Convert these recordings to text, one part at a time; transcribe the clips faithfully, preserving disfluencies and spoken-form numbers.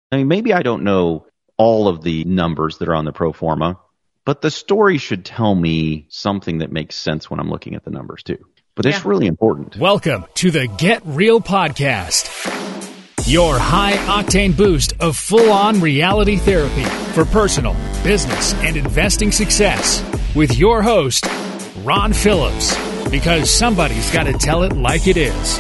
I mean, maybe I don't know all of the numbers that are on the pro forma, but the story should tell me something that makes sense when I'm looking at the numbers too. But it's yeah. really important. Welcome to the Get Real Podcast, your high-octane boost of full-on reality therapy for personal, business, and investing success with your host, Ron Phillips, because somebody's got to tell it like it is.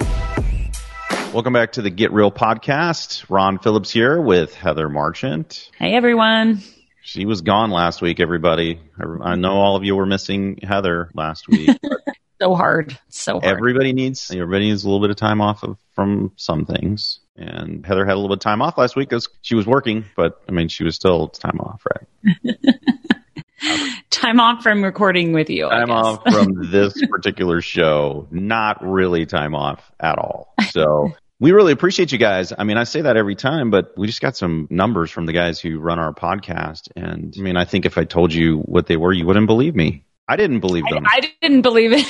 Welcome back to the Get Real Podcast. Ron Phillips here with Heather Marchant. Hey, everyone. She was gone last week, everybody. I know all of you were missing Heather last week. so hard. So hard. Everybody needs everybody needs a little bit of time off of, from some things. And Heather had a little bit of time off last week because she was working, but I mean, she was still time off, right? Time off from recording with you. Time off from this particular show. Not really time off at all. So we really appreciate you guys. I mean, I say that every time, but we just got some numbers from the guys who run our podcast. And I mean, I think if I told you what they were, you wouldn't believe me. I didn't believe them. I, I didn't believe it.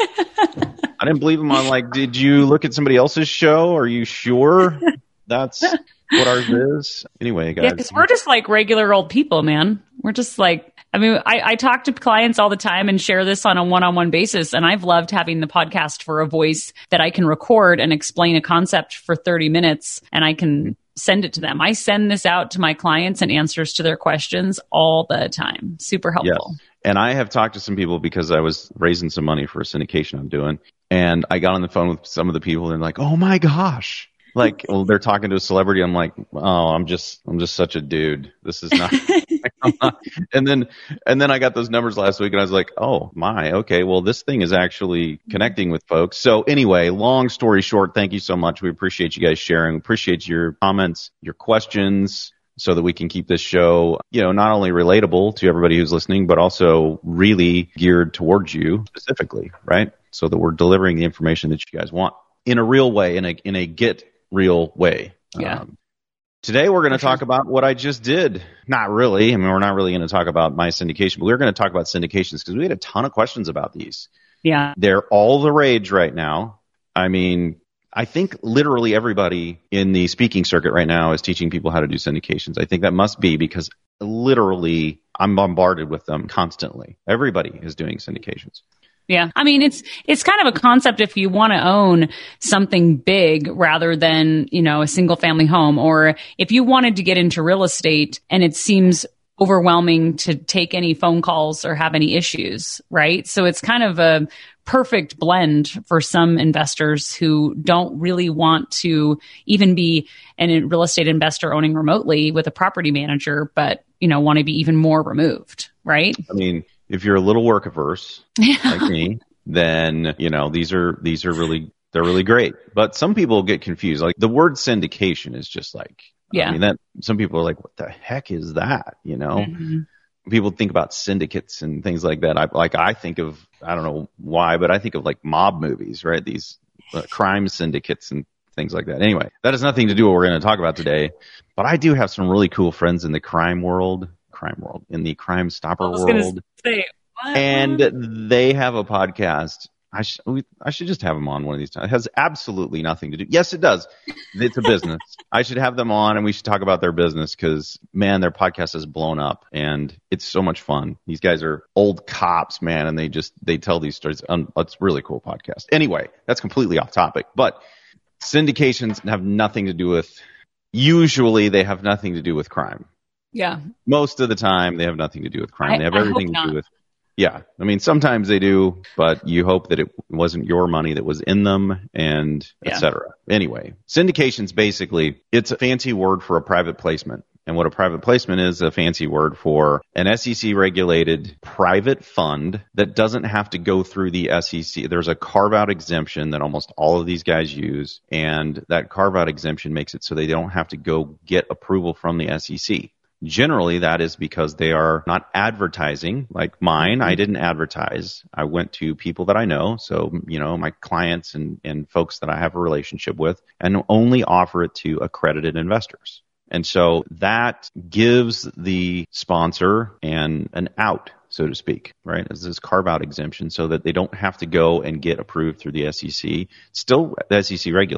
I didn't believe them. I'm like, did you look at somebody else's show? Are you sure that's what ours is? Anyway, guys. Yeah, because we're just like regular old people, man. We're just like, I mean, I, I talk to clients all the time and share this on a one-on-one basis. And I've loved having the podcast for a voice that I can record and explain a concept for thirty minutes and I can send it to them. I send this out to my clients and answers to their questions all the time. Super helpful. Yes. And I have talked to some people because I was raising some money for a syndication I'm doing. And I got on the phone with some of the people and they're like, oh my gosh. Like, well, they're talking to a celebrity. I'm like, oh, I'm just, I'm just such a dude. This is not. not. And then, and then I got those numbers last week, and I was like, oh my, okay, well, this thing is actually connecting with folks. So anyway, long story short, thank you so much. We appreciate you guys sharing. Appreciate your comments, your questions, so that we can keep this show, you know, not only relatable to everybody who's listening, but also really geared towards you specifically, right? So that we're delivering the information that you guys want in a real way, in a in a get real way. Yeah. Um, today we're going to talk about what I just did. Not really. I mean, we're not really going to talk about my syndication, but we're going to talk about syndications because we had a ton of questions about these. Yeah. They're all the rage right now. I mean, I think literally everybody in the speaking circuit right now is teaching people how to do syndications. I think that must be because literally I'm bombarded with them constantly. Everybody is doing syndications. Yeah. I mean, it's, it's kind of a concept if you want to own something big rather than, you know, a single family home, or if you wanted to get into real estate and it seems overwhelming to take any phone calls or have any issues, right? So it's kind of a perfect blend for some investors who don't really want to even be an real estate investor owning remotely with a property manager, but, you know, want to be even more removed, right? I mean, if you're a little work averse like me, then, you know, these are, these are really, they're really great. But some people get confused. Like the word syndication is just like, yeah. I mean, that some people are like, what the heck is that? You know, mm-hmm. People think about syndicates and things like that. I like, I think of, I don't know why, but I think of like mob movies, right? These uh, crime syndicates and things like that. Anyway, that has nothing to do with what we're going to talk about today, but I do have some really cool friends in the crime world. crime world, in the Crime Stopper world. Say, what? And they have a podcast. I, sh- we, I should just have them on one of these times. It has absolutely nothing to do. Yes, it does. It's a business. I should have them on and we should talk about their business because, man, their podcast has blown up and it's so much fun. These guys are old cops, man, and they just, they tell these stories. Um, it's a really cool podcast. Anyway, that's completely off topic, but syndications have nothing to do with, usually they have nothing to do with crime. Yeah. Most of the time, they have nothing to do with crime. I, they have I everything hope to do not. with, yeah. I mean, sometimes they do, but you hope that it wasn't your money that was in them, and Yeah. et cetera. Anyway, syndications basically, it's a fancy word for a private placement. And what a private placement is, a fancy word for an S E C-regulated private fund that doesn't have to go through the S E C. There's a carve-out exemption that almost all of these guys use, and that carve-out exemption makes it so they don't have to go get approval from the S E C. Generally, that is because they are not advertising like mine. I didn't advertise. I went to people that I know, so, you know, my clients and, and folks that I have a relationship with, and only offer it to accredited investors. And so that gives the sponsor an, an out, so to speak, right? As this carve-out exemption so that they don't have to go and get approved through the S E C. It's still S E C regulated,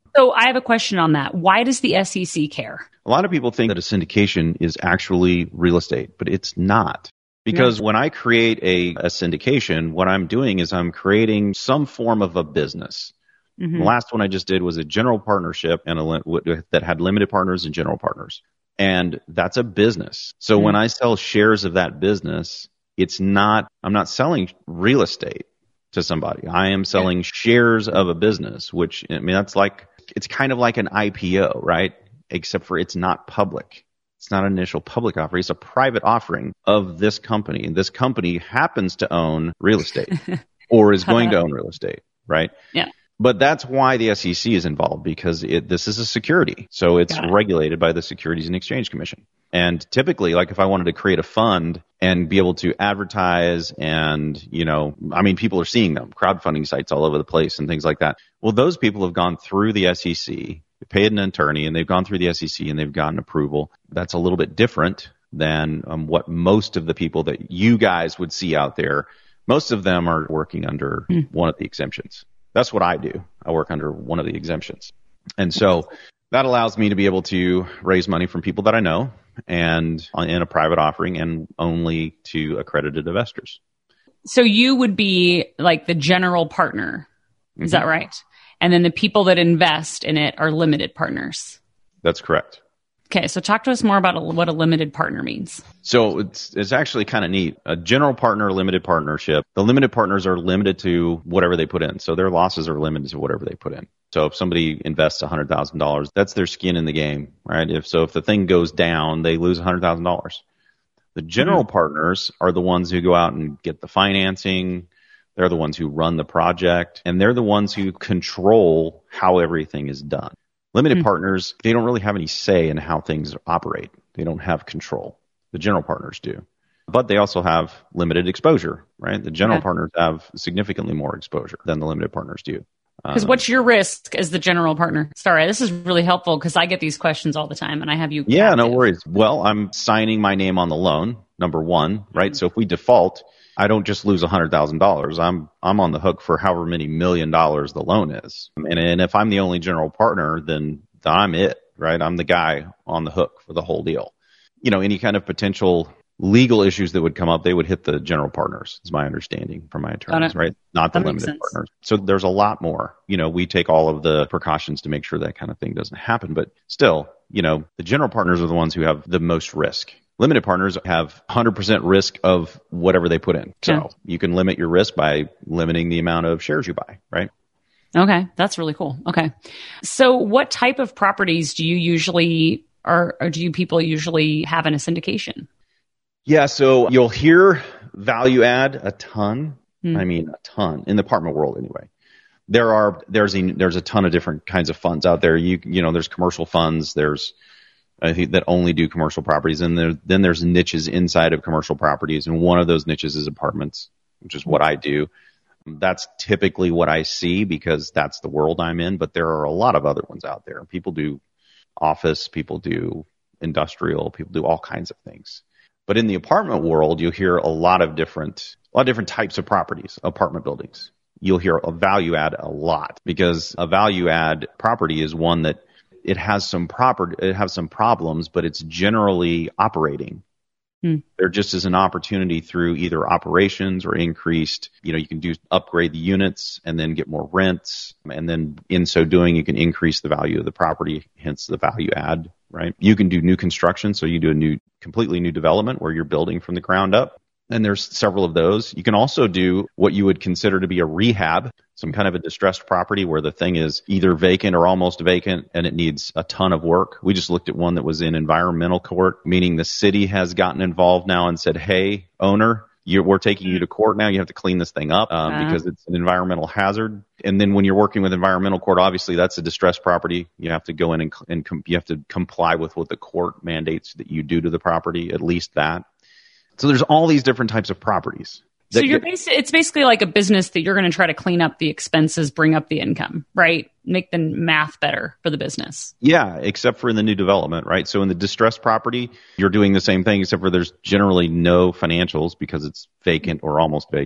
So I have a question on that. Why does the S E C care? A lot of people think that a syndication is actually real estate, but it's not. Because when I create a, a syndication, what I'm doing is I'm creating some form of a business. Mm-hmm. The last one I just did was a general partnership and a, that had limited partners and general partners. And that's a business. So mm-hmm. when I sell shares of that business, it's not, I'm not selling real estate to somebody. I am selling yeah. shares of a business, which, I mean, that's like, it's kind of like an I P O, right? Except for it's not public. It's not an initial public offering. It's a private offering of this company. And this company happens to own real estate or is going to own real estate, right? Yeah. But that's why the S E C is involved, because it, this is a security. So it's it. regulated by the Securities and Exchange Commission. And typically, like if I wanted to create a fund and be able to advertise and, you know, I mean, people are seeing them, crowdfunding sites all over the place and things like that. Well, those people have gone through the S E C. They paid an attorney and they've gone through the S E C and they've gotten approval. That's a little bit different than um, what most of the people that you guys would see out there. Most of them are working under mm. one of the exemptions. That's what I do. I work under one of the exemptions. And so that allows me to be able to raise money from people that I know and in a private offering and only to accredited investors. So you would be like the general partner. Is mm-hmm. that right? And then the people that invest in it are limited partners. That's correct. Okay, so talk to us more about a, what a limited partner means. So it's it's actually kind of neat. A general partner, limited partnership. The limited partners are limited to whatever they put in. So their losses are limited to whatever they put in. So if somebody invests one hundred thousand dollars, that's their skin in the game, right? If so, if the thing goes down, they lose one hundred thousand dollars. The general mm-hmm. partners are the ones who go out and get the financing. They're the ones who run the project, and they're the ones who control how everything is done. Limited mm-hmm. partners, they don't really have any say in how things operate. They don't have control. The general partners do. But they also have limited exposure, right? The general yeah. partners have significantly more exposure than the limited partners do. Because um, what's your risk as the general partner? Sorry, this is really helpful because I get these questions all the time, and I have you. Yeah, captive. No worries. Well, I'm signing my name on the loan, number one, right? Mm-hmm. So if we default, I don't just lose one hundred thousand dollars. I'm I'm on the hook for however many million dollars the loan is. And, and if I'm the only general partner, then I'm it, right? I'm the guy on the hook for the whole deal. You know, any kind of potential legal issues that would come up, they would hit the general partners, is my understanding from my attorneys, right? Not the limited partners. So there's a lot more. You know, we take all of the precautions to make sure that kind of thing doesn't happen. But still, you know, the general partners are the ones who have the most risk. Limited partners have one hundred percent risk of whatever they put in. So yeah. you can limit your risk by limiting the amount of shares you buy, right? Okay, that's really cool. Okay. So what type of properties do you usually, or, or do you people usually have in a syndication? Yeah, so you'll hear value add a ton. Hmm. I mean, a ton in the apartment world anyway. There are, there's a, there's a ton of different kinds of funds out there. You, you know, there's commercial funds, there's, I think that only do commercial properties. And there, then there's niches inside of commercial properties. And one of those niches is apartments, which is what I do. That's typically what I see because that's the world I'm in. But there are a lot of other ones out there. People do office, people do industrial, people do all kinds of things. But in the apartment world, you'll hear a lot of different, a lot of different types of properties, apartment buildings. You'll hear a value add a lot because a value add property is one that it has some proper, it has some problems, but it's generally operating. Hmm. There just is an opportunity through either operations or increased, you know, you can do upgrade the units and then get more rents. And then in so doing, you can increase the value of the property, hence the value add, right? You can do new construction. So you do a new, completely new development where you're building from the ground up. And there's several of those. You can also do what you would consider to be a rehab, some kind of a distressed property where the thing is either vacant or almost vacant and it needs a ton of work. We just looked at one that was in environmental court, meaning the city has gotten involved now and said, hey, owner, you're, we're taking you to court now. You have to clean this thing up um, uh-huh. because it's an environmental hazard. And then when you're working with environmental court, obviously that's a distressed property. You have to go in and, and com- you have to comply with what the court mandates that you do to the property, at least that. So there's all these different types of properties. So you're basi- it's basically like a business that you're going to try to clean up the expenses, bring up the income, right? Make the math better for the business. Yeah, except for in the new development, right? So in the distressed property, you're doing the same thing, except for there's generally no financials because it's vacant or almost vacant.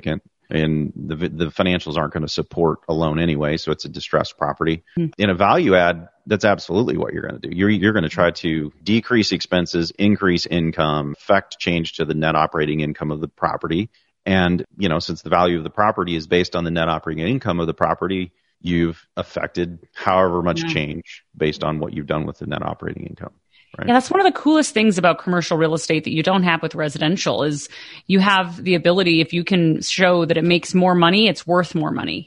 And the the financials aren't going to support a loan anyway, so it's a distressed property. Hmm. In a value add, that's absolutely what you're going to do. You're you're going to try to decrease expenses, increase income, affect change to the net operating income of the property. And, you know, since the value of the property is based on the net operating income of the property, you've affected however much Yeah. change based on what you've done with the net operating income. Right? Yeah, that's one of the coolest things about commercial real estate that you don't have with residential is you have the ability, if you can show that it makes more money, it's worth more money.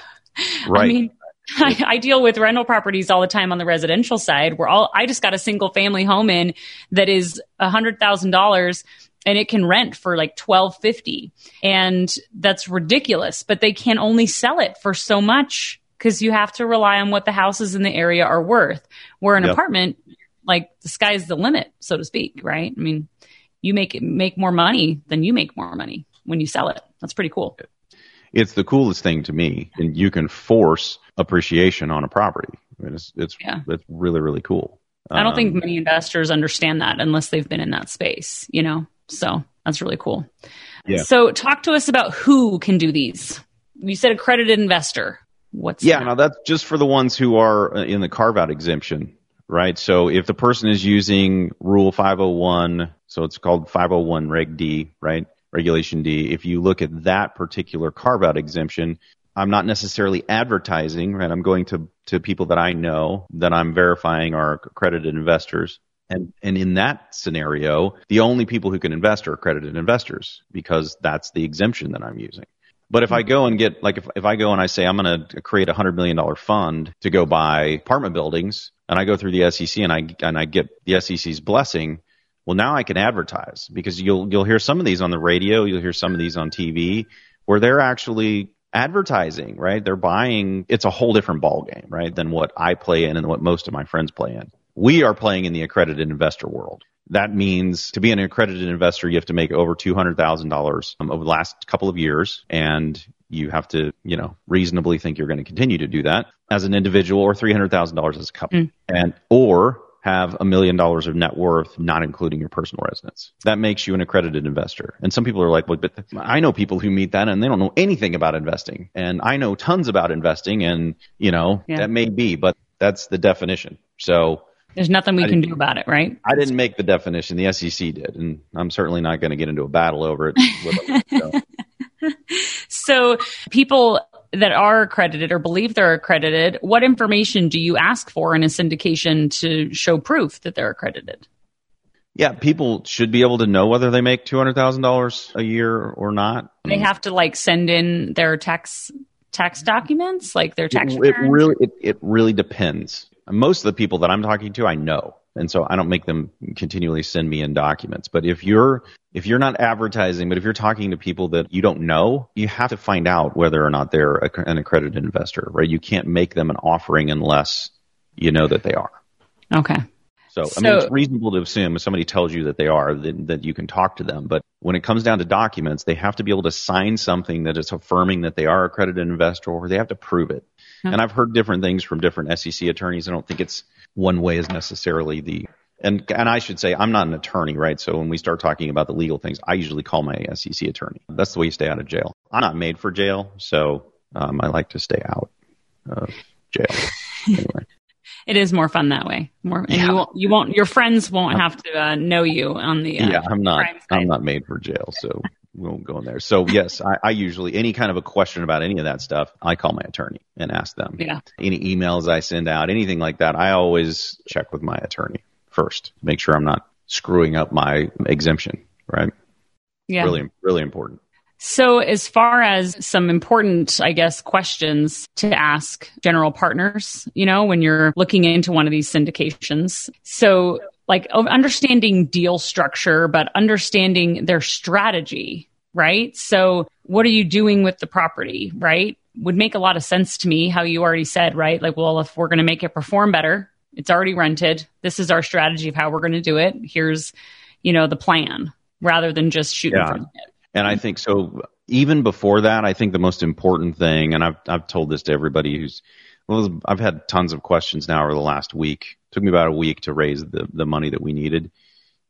Right. I mean, I, I deal with rental properties all the time on the residential side where all, I just got a single family home in that is a hundred thousand dollars and it can rent for like twelve fifty. And that's ridiculous, but they can only sell it for so much because you have to rely on what the houses in the area are worth. Where an Yep. apartment, like the sky's the limit, so to speak, right? I mean, you make it make more money than you make more money when you sell it. That's pretty cool. It's the coolest thing to me, and you can force appreciation on a property. I mean, it's it's Yeah. it's really really cool. I don't think Um, many investors understand that unless they've been in that space, you know? So that's really cool. Yeah. So talk to us about who can do these. You said accredited investor. What's Yeah, that? now that's just for the ones who are uh, in the carve-out exemption, right? So if the person is using Rule five oh one, so it's called five oh one Reg D, right? Regulation D. If you look at that particular carve-out exemption, I'm not necessarily advertising, right? I'm going to, to people that I know that I'm verifying are accredited investors. And, and in that scenario, the only people who can invest are accredited investors because that's the exemption that I'm using. But if I go and get, like, if, if I go and I say I'm going to create a one hundred million dollars fund to go buy apartment buildings, and I go through the S E C and I and I get the S E C's blessing, well, now I can advertise because you'll you'll hear some of these on the radio, you'll hear some of these on T V where they're actually advertising, right? They're buying. It's a whole different ballgame, right, than what I play in and what most of my friends play in. We are playing in the accredited investor world. That means to be an accredited investor, you have to make over two hundred thousand dollars um, over the last couple of years. And you have to, you know, reasonably think you're going to continue to do that as an individual or three hundred thousand dollars as a couple. Mm. And or have a million dollars of net worth, not including your personal residence. That makes you an accredited investor. And some people are like, well, but I know people who meet that and they don't know anything about investing. And I know tons about investing and, you know, Yeah. that may be, but that's the definition. So There's nothing we I can didn't- do about it, right? I didn't make the definition. The S E C did. And I'm certainly not going to get into a battle over it with them. So. So people that are accredited or believe they're accredited, what information do you ask for in a syndication to show proof that they're accredited? Yeah, people should be able to know whether they make two hundred thousand dollars a year or not. They have to like send in their tax tax documents, like their tax It, it returns? really, it, it really depends. Most of the people that I'm talking to, I know, and so I don't make them continually send me in documents. But if you're if you're not advertising, but if you're talking to people that you don't know, you have to find out whether or not they're a, an accredited investor, right? You can't make them an offering unless you know that they are. Okay. So, So- I mean, it's reasonable to assume if somebody tells you that they are, that, that you can talk to them. But when it comes down to documents, they have to be able to sign something that is affirming that they are an accredited investor, or they have to prove it. Okay. And I've heard different things from different S E C attorneys. I don't think it's one way is necessarily the, and and I should say I'm not an attorney, right? So when we start talking about the legal things, I usually call my S E C attorney. That's the way you stay out of jail. I'm not made for jail, so um, I like to stay out of jail. Anyway. It is more fun that way. More, and Yeah. you won't, you won't, your friends won't have to uh, know you on the uh, Yeah, I'm not. crime side. I'm not made for jail, so we won't go in there. So yes, I, I usually any kind of a question about any of that stuff, I call my attorney and ask them. Yeah. Any emails I send out, anything like that, I always check with my attorney first, make sure I'm not screwing up my exemption. Right? Yeah. Really, really important. So as far as some important, I guess, questions to ask general partners, you know, when you're looking into one of these syndications. So like of understanding deal structure, but understanding their strategy, right? So what are you doing with the property, right? Would make a lot of sense to me how you already said, right? Like, well, if we're going to make it perform better, it's already rented. This is our strategy of how we're going to do it. Here's, you know, the plan rather than just shooting Yeah. from the hip. And I think so. Even before that, I think the most important thing, and I've I've told this to everybody who's, well, I've had tons of questions now over the last week. It took me about a week to raise the the money that we needed,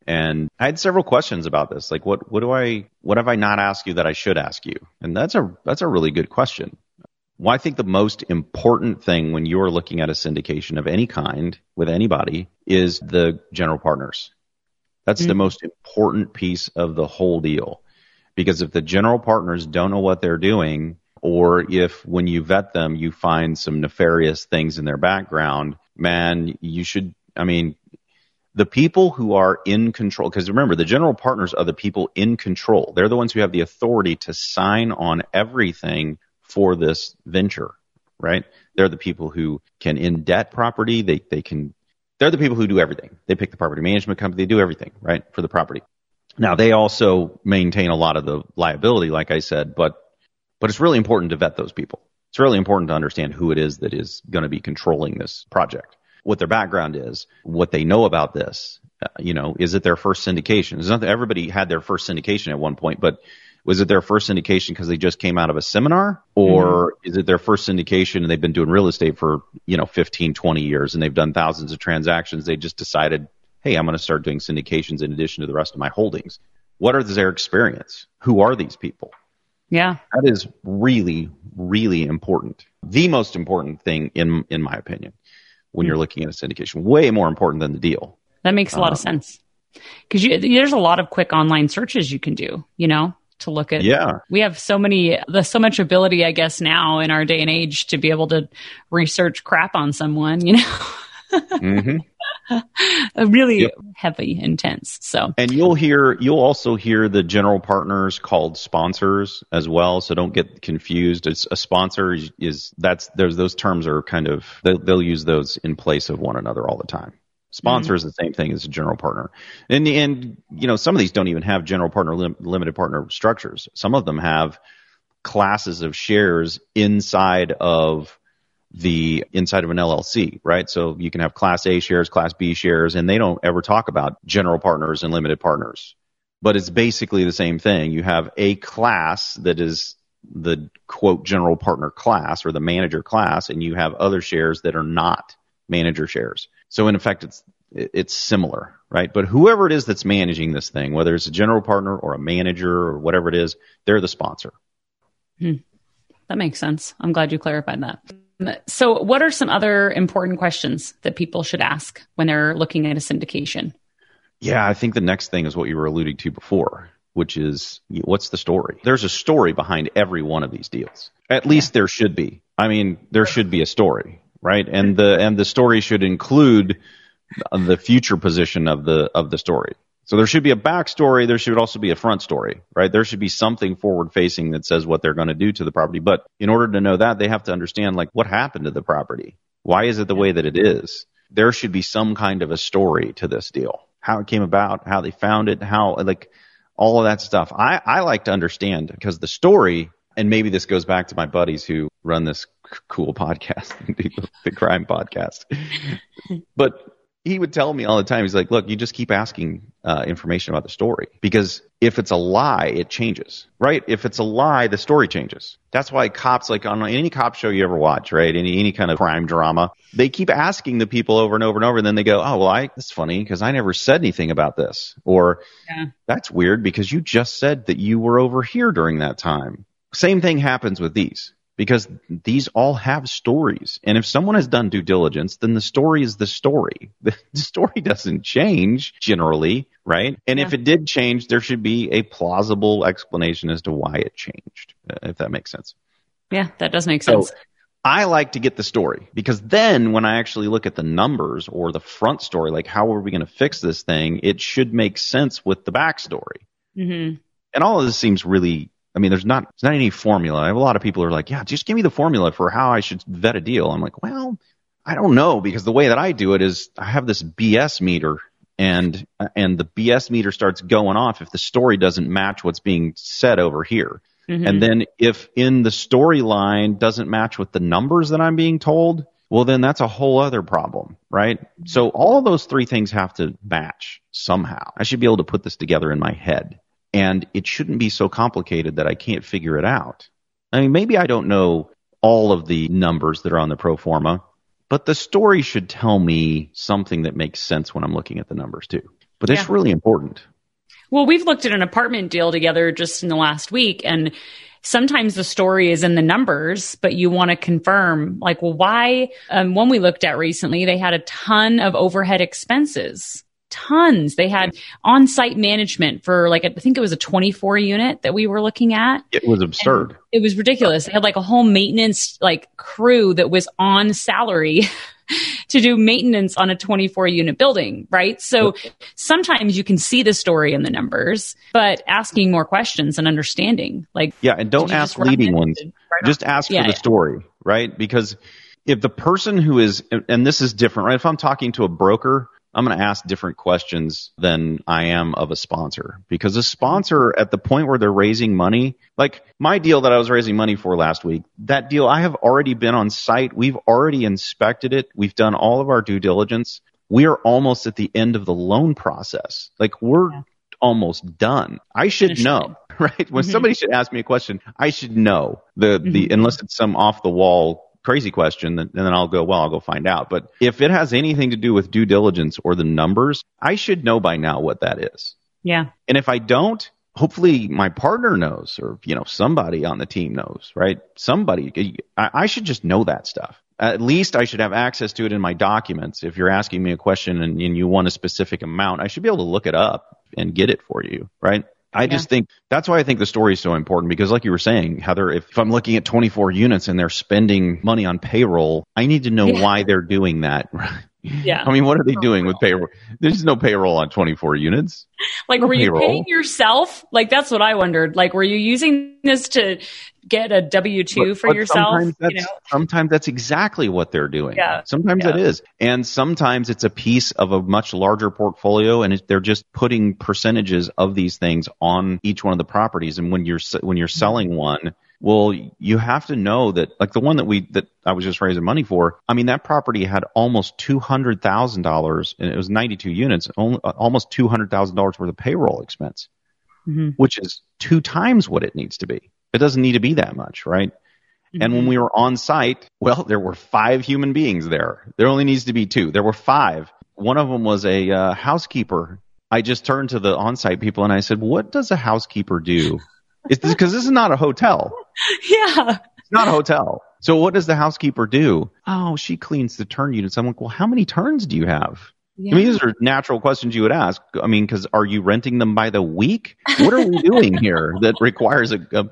And I had several questions about this. Like, what, what do I, what have I not asked you that I should ask you? And that's a, that's a really good question. Well, I think the most important thing when you're looking at a syndication of any kind with anybody is the general partners. That's mm-hmm. the most important piece of the whole deal. Because if the general partners don't know what they're doing, or if when you vet them, you find some nefarious things in their background, man, you should, I mean, the people who are in control, because remember, the general partners are the people in control. They're the ones who have the authority to sign on everything for this venture, right? They're the people who can in-debt property. They they can, they're the people who do everything. They pick the property management company. They do everything, right, for the property. Now, they also maintain a lot of the liability, like I said, but but it's really important to vet those people. It's really important to understand who it is that is going to be controlling this project, what their background is, what they know about this. Uh, you know, is it their first syndication? It's not that everybody had their first syndication at one point, but was it their first syndication because they just came out of a seminar? Or mm-hmm. is it their first syndication and they've been doing real estate for, you know, fifteen, twenty years and they've done thousands of transactions? They just decided, hey, I'm going to start doing syndications in addition to the rest of my holdings. What are their experience? Who are these people? Yeah. That is really, really important. The most important thing, in in my opinion, when you're looking at a syndication. Way more important than the deal. That makes a lot um, of sense. Because there's a lot of quick online searches you can do, you know, to look at. Yeah. We have so many, there's so much ability, I guess, now in our day and age to be able to research crap on someone, you know. mm-hmm. Really yep. heavy, intense. So, and you'll hear, you'll also hear the general partners called sponsors as well. So don't get confused. It's a sponsor is, is that's there's those terms are kind of they'll, they'll use those in place of one another all the time. Sponsor mm-hmm. is the same thing as a general partner, and and you know some of these don't even have general partner lim, limited partner structures. Some of them have classes of shares inside of the inside of an L L C, right? So you can have Class A shares, Class B shares, and they don't ever talk about general partners and limited partners. But it's basically the same thing. You have a class that is the, quote, general partner class or the manager class, and you have other shares that are not manager shares. So in effect, it's it's similar, right? But whoever it is that's managing this thing, whether it's a general partner or a manager or whatever it is, they're the sponsor. Hmm. That makes sense. I'm glad you clarified that. So what are some other important questions that people should ask when they're looking at a syndication? Yeah, I think the next thing is what you were alluding to before, which is what's the story? There's a story behind every one of these deals. At least there should be. I mean, there should be a story, right? And the and the story should include the future position of the of the story. So there should be a backstory. There should also be a front story, right? There should be something forward-facing that says what they're going to do to the property. But in order to know that, they have to understand, like, what happened to the property? Why is it the way that it is? There should be some kind of a story to this deal. How it came about, how they found it, how, like, all of that stuff. I, I like to understand because the story, and maybe this goes back to my buddies who run this c- cool podcast, the crime podcast. But he would tell me all the time, he's like, look, you just keep asking uh, information about the story. Because if it's a lie, it changes, right? If it's a lie, the story changes. That's why cops, like on any cop show you ever watch, right? Any any kind of crime drama, they keep asking the people over and over and over. And then they go, oh, well, I, that's funny because I never said anything about this. Or yeah. That's weird because you just said that you were over here during that time. Same thing happens with these. Because these all have stories. And if someone has done due diligence, then the story is the story. The story doesn't change generally, right? And yeah. If it did change, there should be a plausible explanation as to why it changed, if that makes sense. Yeah, that does make sense. So I like to get the story because then when I actually look at the numbers or the front story, like how are we going to fix this thing, it should make sense with the backstory. Mm-hmm. And all of this seems really... I mean, there's not, there's not any formula. I have a lot of people who are like, yeah, just give me the formula for how I should vet a deal. I'm like, well, I don't know, because the way that I do it is I have this B S meter, and and the B S meter starts going off if the story doesn't match what's being said over here. Mm-hmm. And then if in the storyline doesn't match with the numbers that I'm being told, well, then that's a whole other problem, right? So all of those three things have to match somehow. I should be able to put this together in my head. And it shouldn't be so complicated that I can't figure it out. I mean, maybe I don't know all of the numbers that are on the pro forma, but the story should tell me something that makes sense when I'm looking at the numbers too. But it's Yeah. really important. Well, we've looked at an apartment deal together just in the last week, and sometimes the story is in the numbers, but you want to confirm, like, well, why? Um, one we looked at recently, they had a ton of overhead expenses. Tons. They had on-site management for like, I think it was a twenty-four unit that we were looking at. It was absurd. And it was ridiculous. They had like a whole maintenance like crew that was on salary to do maintenance on a twenty-four unit building, right? So sometimes you can see the story in the numbers, but asking more questions and understanding, like, yeah, and don't ask leading ones. Just ask yeah, for the yeah. story, right? Because if the person who is, and this is different, right? If I'm talking to a broker, I'm going to ask different questions than I am of a sponsor, because a sponsor at the point where they're raising money, like my deal that I was raising money for last week, that deal, I have already been on site. We've already inspected it. We've done all of our due diligence. We are almost at the end of the loan process. Like we're yeah. almost done. I should Finish know, it. right? When mm-hmm. somebody should ask me a question, I should know the, mm-hmm. the, unless it's some off the wall crazy question, then, and then I'll go, well, I'll go find out. But if it has anything to do with due diligence or the numbers, I should know by now what that is. Yeah. And if I don't, hopefully my partner knows, or, you know, somebody on the team knows, right? Somebody, I, I should just know that stuff. At least I should have access to it in my documents. If you're asking me a question and, and you want a specific amount, I should be able to look it up and get it for you, right? I yeah. just think that's why I think the story is so important, because like you were saying, Heather, if, if I'm looking at twenty-four units and they're spending money on payroll, I need to know yeah. why they're doing that. Yeah. I mean, what are they doing with payroll? There's no payroll on twenty-four units. Like, no were you payroll. paying yourself? Like, that's what I wondered. Like, were you using this to get a W two for but yourself? Sometimes that's, you know? sometimes that's exactly what they're doing. Yeah. Sometimes yeah. it is. And sometimes it's a piece of a much larger portfolio, and it, they're just putting percentages of these things on each one of the properties. And when you're when you're selling one, well, you have to know that, like the one that we that I was just raising money for. I mean, that property had almost two hundred thousand dollars, and it was ninety-two units, only, almost two hundred thousand dollars worth of payroll expense, mm-hmm. which is two times what it needs to be. It doesn't need to be that much, right? Mm-hmm. And when we were on site, well, there were five human beings there. There only needs to be two. There were five. One of them was a uh, housekeeper. I just turned to the on-site people and I said, "What does a housekeeper do?" It's because this is not a hotel. Yeah. It's not a hotel. So what does the housekeeper do? Oh, she cleans the turn units. I'm like, well, how many turns do you have? Yeah. I mean, these are natural questions you would ask. I mean, because are you renting them by the week? What are we doing here that requires a, a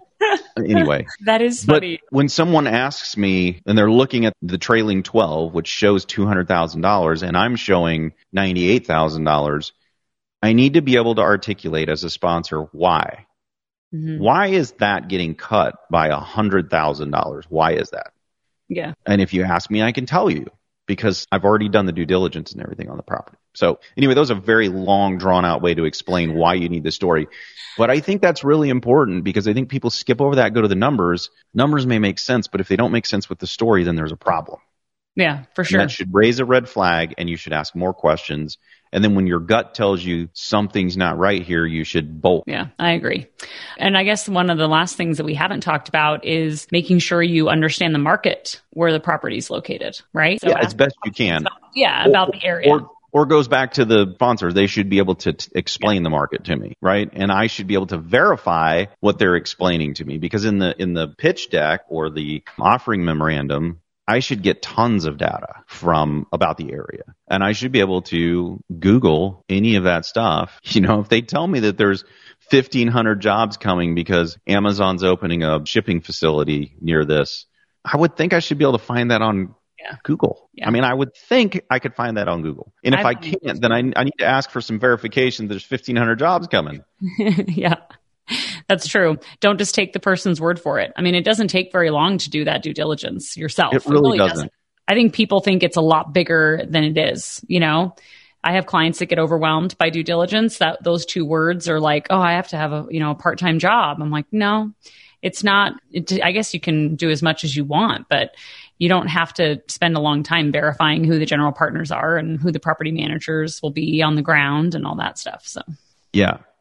anyway? That is funny. But when someone asks me and they're looking at the trailing twelve, which shows two hundred thousand dollars, and I'm showing ninety-eight thousand dollars, I need to be able to articulate as a sponsor why. Mm-hmm. Why is that getting cut by one hundred thousand dollars? Why is that? Yeah. And if you ask me, I can tell you, because I've already done the due diligence and everything on the property. So anyway, that was a very long, drawn-out way to explain why you need the story. But I think that's really important, because I think people skip over that, go to the numbers. Numbers may make sense, but if they don't make sense with the story, then there's a problem. Yeah, for sure. And that should raise a red flag, and you should ask more questions. And then when your gut tells you something's not right here, you should bolt. Yeah, I agree. And I guess one of the last things that we haven't talked about is making sure you understand the market where the property is located, right? So yeah, as best you can. About, yeah, about or, the area. Or, or goes back to the sponsor. They should be able to t- explain yeah. the market to me, right? And I should be able to verify what they're explaining to me, because in the in the pitch deck or the offering memorandum, I should get tons of data from about the area, and I should be able to Google any of that stuff. You know, if they tell me that there's fifteen hundred jobs coming because Amazon's opening a shipping facility near this, I would think I should be able to find that on yeah. Google. Yeah. I mean, I would think I could find that on Google. And if I, I can't, then I, I need to ask for some verification that there's fifteen hundred jobs coming. Yeah. That's true. Don't just take the person's word for it. I mean, it doesn't take very long to do that due diligence yourself. It really, it really doesn't. doesn't. I think people think it's a lot bigger than it is. You know, I have clients that get overwhelmed by due diligence. That those two words are like, oh, I have to have a, you know, a part-time job. I'm like, no, it's not. It, I guess you can do as much as you want, but you don't have to spend a long time verifying who the general partners are and who the property managers will be on the ground and all that stuff. So, yeah.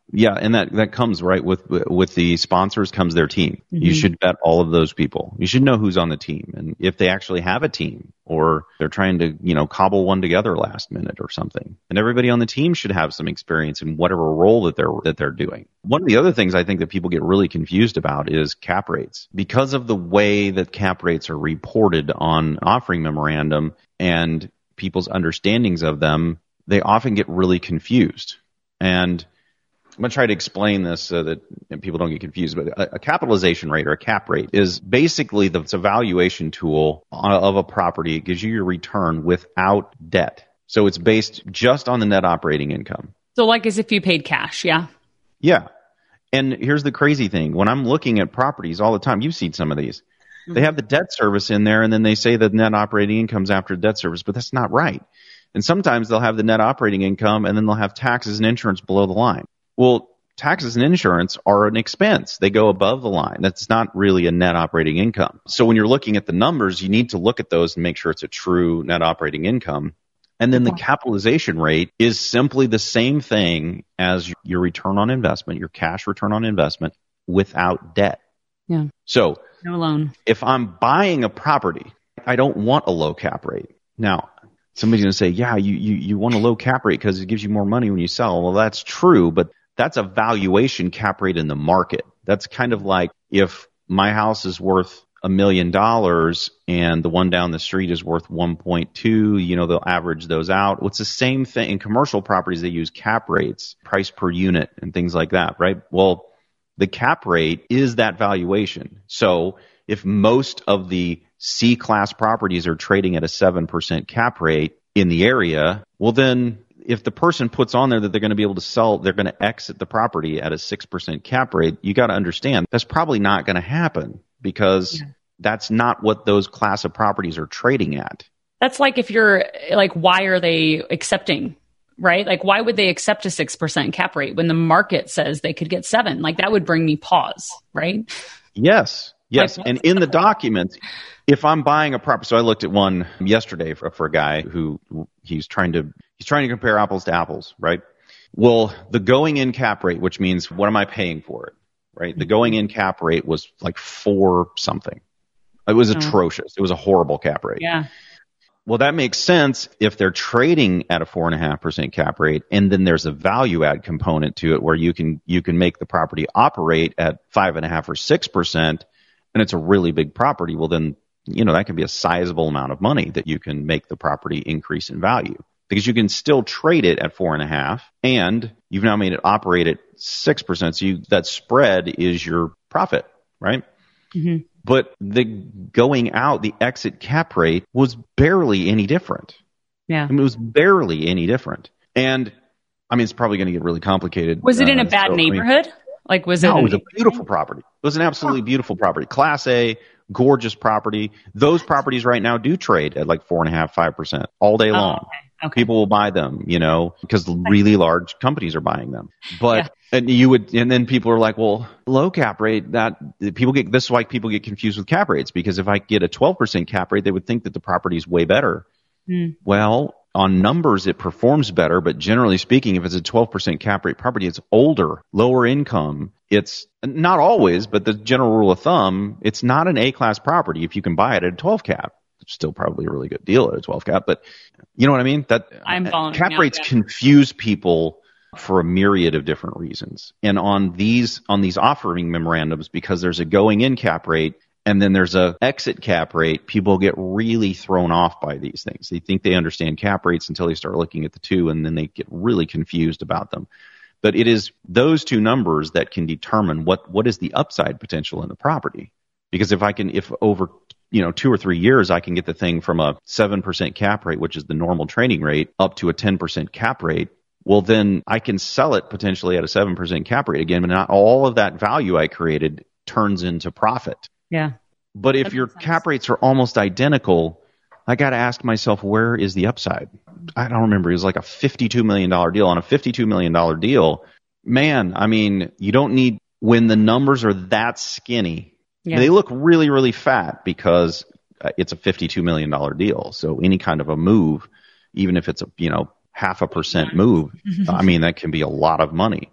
Yeah, and that, that comes right with with the sponsors comes their team. Mm-hmm. You should vet all of those people. You should know who's on the team and if they actually have a team or they're trying to, you know, cobble one together last minute or something. And everybody on the team should have some experience in whatever role that they're that they're doing. One of the other things I think that people get really confused about is cap rates. Because of the way that cap rates are reported on offering memorandum and people's understandings of them, they often get really confused. And I'm going to try to explain this so that people don't get confused, but a, a capitalization rate or a cap rate is basically the it's a valuation tool of a property. It gives you your return without debt. So it's based just on the net operating income. So like as if you paid cash, yeah? Yeah. And here's the crazy thing. When I'm looking at properties all the time, you've seen some of these. Mm-hmm. They have the debt service in there, and then they say that net operating income's after debt service, but that's not right. And sometimes they'll have the net operating income, and then they'll have taxes and insurance below the line. Well, taxes and insurance are an expense. They go above the line. That's not really a net operating income. So when you're looking at the numbers, you need to look at those and make sure it's a true net operating income. And then the capitalization rate is simply the same thing as your return on investment, your cash return on investment without debt. Yeah. So no loan. If I'm buying a property, I don't want a low cap rate. Now, somebody's going to say, yeah, you, you, you want a low cap rate because it gives you more money when you sell. Well, that's true, but that's a valuation cap rate in the market. That's kind of like if my house is worth a million dollars and the one down the street is worth one point two, you know, they'll average those out. Well, it's the same thing in commercial properties. They use cap rates, price per unit and things like that, right? Well, the cap rate is that valuation. So if most of the C-class properties are trading at a seven percent cap rate in the area, well, then if the person puts on there that they're going to be able to sell, they're going to exit the property at a six percent cap rate, you got to understand that's probably not going to happen because yeah. that's not what those class of properties are trading at. That's like if you're like, why are they accepting, right? Like, why would they accept a six percent cap rate when the market says they could get seven? Like, that would bring me pause, right? Yes. Yes. Like, and in the documents, if I'm buying a property, so I looked at one yesterday for, for a guy who he's trying to, he's trying to compare apples to apples, right? Well, the going in cap rate, which means what am I paying for it, right? The going in cap rate was like four something. It was oh. atrocious. It was a horrible cap rate. Yeah. Well, that makes sense if they're trading at a four and a half percent cap rate, and then there's a value add component to it where you can you can make the property operate at five and a half or six percent, and it's a really big property. Well, then you know that can be a sizable amount of money that you can make the property increase in value because you can still trade it at four and a half, and you've now made it operate at six percent. So you, that spread is your profit, right? Mm-hmm. But the going out, the exit cap rate was barely any different. Yeah. I mean, it was barely any different. And I mean, it's probably going to get really complicated. Was it in uh, a bad so, neighborhood? I mean, like, was it? No, it was a beautiful property. It was an absolutely beautiful property. Class A, gorgeous property. Those properties right now do trade at like four and a half, five percent all day long. Oh, okay. Okay. People will buy them, you know, because really large companies are buying them. But yeah. and you would, and then people are like, well, low cap rate. That people get this is why people get confused with cap rates because if I get a twelve percent cap rate, they would think that the property is way better. Mm. Well, on numbers, it performs better, but generally speaking, if it's a twelve percent cap rate property, it's older, lower income. It's not always, but the general rule of thumb, it's not an A-class property if you can buy it at a twelve cap. It's still probably a really good deal at a twelve cap, but you know what I mean? That I'm following cap now, rates yeah. confuse people for a myriad of different reasons. And on these on these offering memorandums, because there's a going in cap rate and then there's a exit cap rate, people get really thrown off by these things. They think they understand cap rates until they start looking at the two, and then they get really confused about them. But it is those two numbers that can determine what, what is the upside potential in the property. Because if I can, if over you know two or three years, I can get the thing from a seven percent cap rate, which is the normal trading rate, up to a ten percent cap rate, well, then I can sell it potentially at a seven percent cap rate again, but not all of that value I created turns into profit. Yeah. But if your cap rates are almost identical, I got to ask myself, where is the upside? I don't remember. It was like a fifty-two million dollars deal. On a fifty-two million dollars deal, man, I mean, you don't need, when the numbers are that skinny, yeah. They look really, really fat because it's a fifty-two million dollars deal. So any kind of a move, even if it's a, you know, half a percent move, I mean, that can be a lot of money.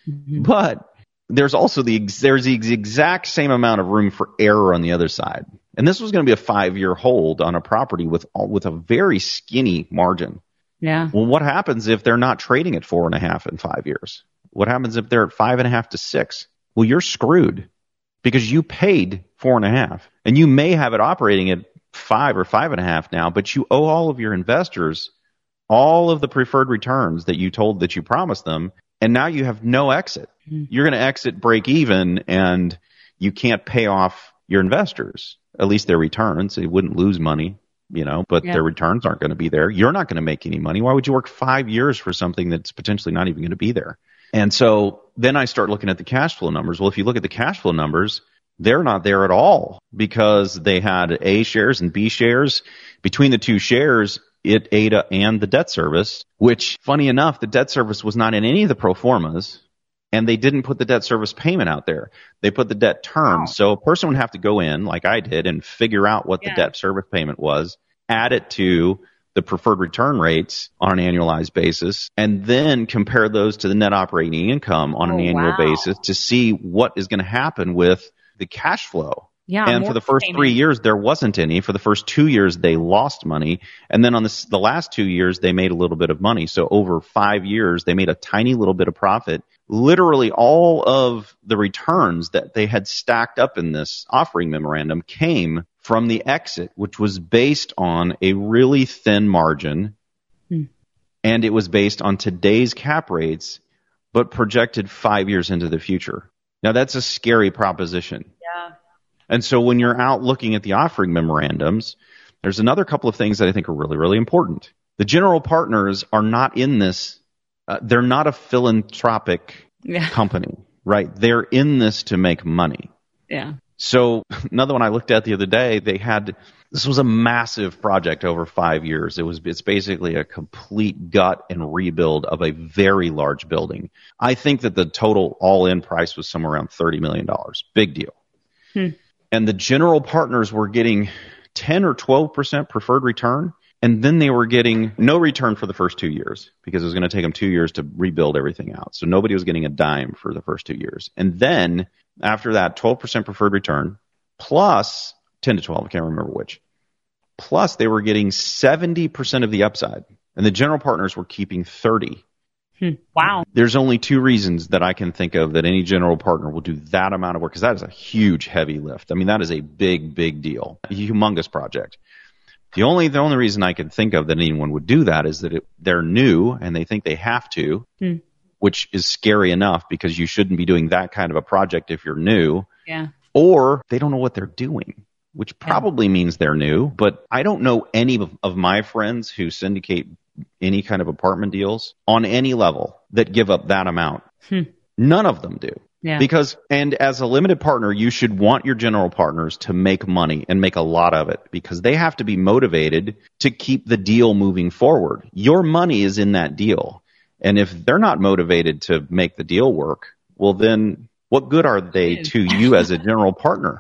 Mm-hmm. But there's also the there's the exact same amount of room for error on the other side. And this was going to be a five-year hold on a property with with a very skinny margin. Yeah. Well, what happens if they're not trading at four and a half in five years? What happens if they're at five and a half to six? Well, you're screwed because you paid four and a half, and you may have it operating at five or five and a half now, but you owe all of your investors all of the preferred returns that you told that you promised them, and now you have no exit. Mm-hmm. You're going to exit break even, and you can't pay off your investors, at least their returns. They wouldn't lose money, you know, but yeah. their returns aren't going to be there. You're not going to make any money. Why would you work five years for something that's potentially not even going to be there? And so then I start looking at the cash flow numbers. Well, if you look at the cash flow numbers, they're not there at all because they had A shares and B shares. Between the two shares, it ate a, and the debt service, which, funny enough, the debt service was not in any of the pro formas, and they didn't put the debt service payment out there. They put the debt terms. Wow. So a person would have to go in, like I did, and figure out what yeah. the debt service payment was, add it to the preferred return rates on an annualized basis, and then compare those to the net operating income on an oh, annual wow. basis to see what is going to happen with the cash flow. Yeah, and for the first payment. three years, there wasn't any. For the first two years, they lost money. And then on the, the last two years, they made a little bit of money. So over five years, they made a tiny little bit of profit. Literally all of the returns that they had stacked up in this offering memorandum came from the exit, which was based on a really thin margin. Hmm. And it was based on today's cap rates, but projected five years into the future. Now, that's a scary proposition. Yeah. And so when you're out looking at the offering memorandums, there's another couple of things that I think are really, really important. The general partners are not in this. Uh, they're not a philanthropic yeah. company, right? They're in this to make money. Yeah. So another one I looked at the other day, they had, this was a massive project over five years. It was, it's basically a complete gut and rebuild of a very large building. I think that the total all-in price was somewhere around thirty million dollars. Big deal. Hmm. And the general partners were getting ten or twelve percent preferred return, and then they were getting no return for the first two years because it was going to take them two years to rebuild everything out. So nobody was getting a dime for the first two years. And then after that, twelve percent preferred return plus ten to twelve, I can't remember which, plus they were getting seventy percent of the upside, and the general partners were keeping thirty. Hmm. Wow. There's only two reasons that I can think of that any general partner will do that amount of work, because that is a huge, heavy lift. I mean, that is a big, big deal, a humongous project. The only the only reason I can think of that anyone would do that is that it, they're new and they think they have to, hmm. which is scary enough because you shouldn't be doing that kind of a project if you're new. Yeah. Or they don't know what they're doing, which probably yeah. means they're new. But I don't know any of, of my friends who syndicate any kind of apartment deals on any level that give up that amount. Hmm. None of them do. Yeah. Because, and as a limited partner, you should want your general partners to make money and make a lot of it because they have to be motivated to keep the deal moving forward. Your money is in that deal. And if they're not motivated to make the deal work, well, then what good are they to you as a general partner?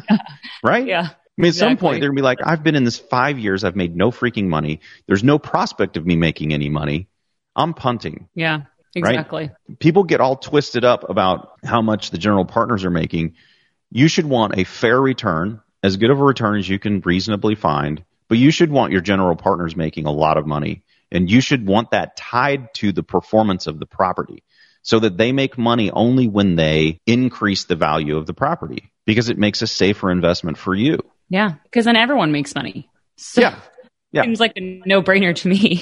Right? Yeah. I mean, at exactly. some point, they're going to be like, I've been in this five years. I've made no freaking money. There's no prospect of me making any money. I'm punting. Yeah, exactly. Right? People get all twisted up about how much the general partners are making. You should want a fair return, as good of a return as you can reasonably find, but you should want your general partners making a lot of money. And you should want that tied to the performance of the property so that they make money only when they increase the value of the property because it makes a safer investment for you. Yeah, because then everyone makes money. So yeah. yeah. Seems like a no-brainer to me.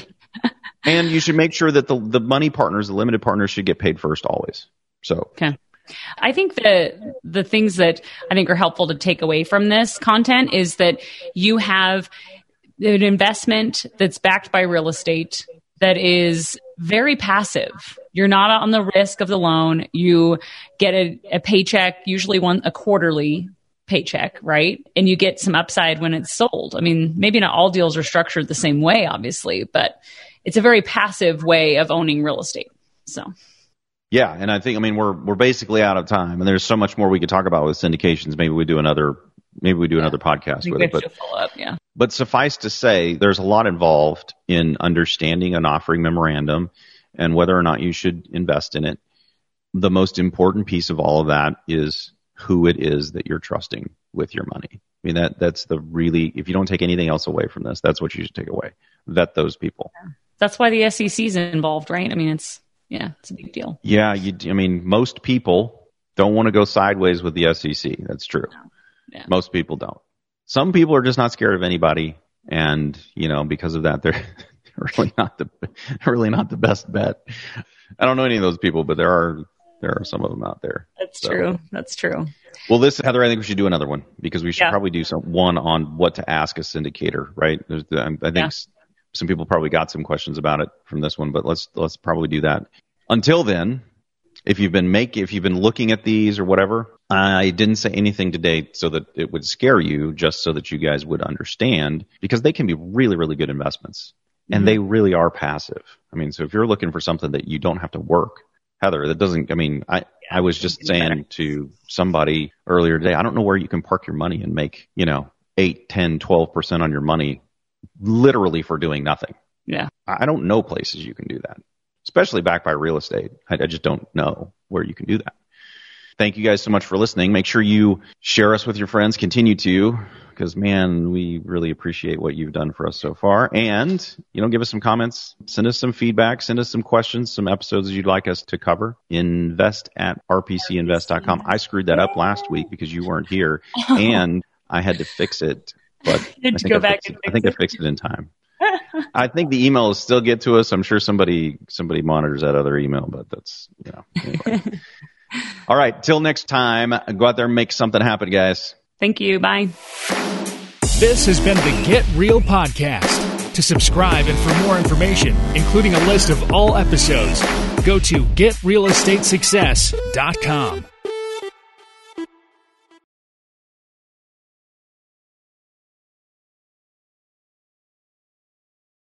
And you should make sure that the, the money partners, the limited partners, should get paid first always. So okay. I think the the things that I think are helpful to take away from this content is that you have an investment that's backed by real estate that is very passive. You're not on the risk of the loan. You get a, a paycheck, usually one a quarterly paycheck, right? And you get some upside when it's sold. I mean, maybe not all deals are structured the same way, obviously, but it's a very passive way of owning real estate. So, yeah, and I think, I mean, we're we're basically out of time, and there's so much more we could talk about with syndications. Maybe we do another, maybe we do yeah. another podcast with it. But follow up, yeah. But suffice to say, there's a lot involved in understanding an offering memorandum and whether or not you should invest in it. the most important piece of all of that is who it is that you're trusting with your money. I mean, that that's the really, if you don't take anything else away from this, that's what you should take away. Vet those people. That's why the S E C is involved, right? I mean, it's, yeah, it's a big deal. Yeah. You, I mean, most people don't want to go sideways with the S E C. That's true. No. Yeah. Most people don't. Some people are just not scared of anybody. And, you know, because of that, they're really not the, really not the best bet. I don't know any of those people, but there are, there are some of them out there. That's so. true. That's true. Well, this, Heather, I think we should do another one because we should yeah. probably do some one on what to ask a syndicator, right? There's the, I think yeah. some people probably got some questions about it from this one, but let's, let's probably do that. Until then, if you've been make, if you've been looking at these or whatever, I didn't say anything today so that it would scare you, just so that you guys would understand, because they can be really, really good investments and mm-hmm. they really are passive. I mean, so if you're looking for something that you don't have to work, Heather, that doesn't, I mean, I, I was just saying to somebody earlier today, I don't know where you can park your money and make, you know, eight, ten, twelve percent on your money literally for doing nothing. Yeah. I don't know places you can do that, especially backed by real estate. I, I just don't know where you can do that. Thank you guys so much for listening. Make sure you share us with your friends. Continue to, because, man, we really appreciate what you've done for us so far. And, you know, give us some comments. Send us some feedback. Send us some questions, some episodes you'd like us to cover. Invest at r p c invest dot com. I screwed that up last week because you weren't here, and I had to fix it. But Did I you go I back fixed and it. fix I think it? I fixed it in time. I think the emails still get to us. I'm sure somebody somebody monitors that other email, but that's, you know, anyway. All right. Till next time, go out there and make something happen, guys. Thank you. Bye. This has been the Get Real Podcast. To subscribe and for more information, including a list of all episodes, go to get real estate success dot com.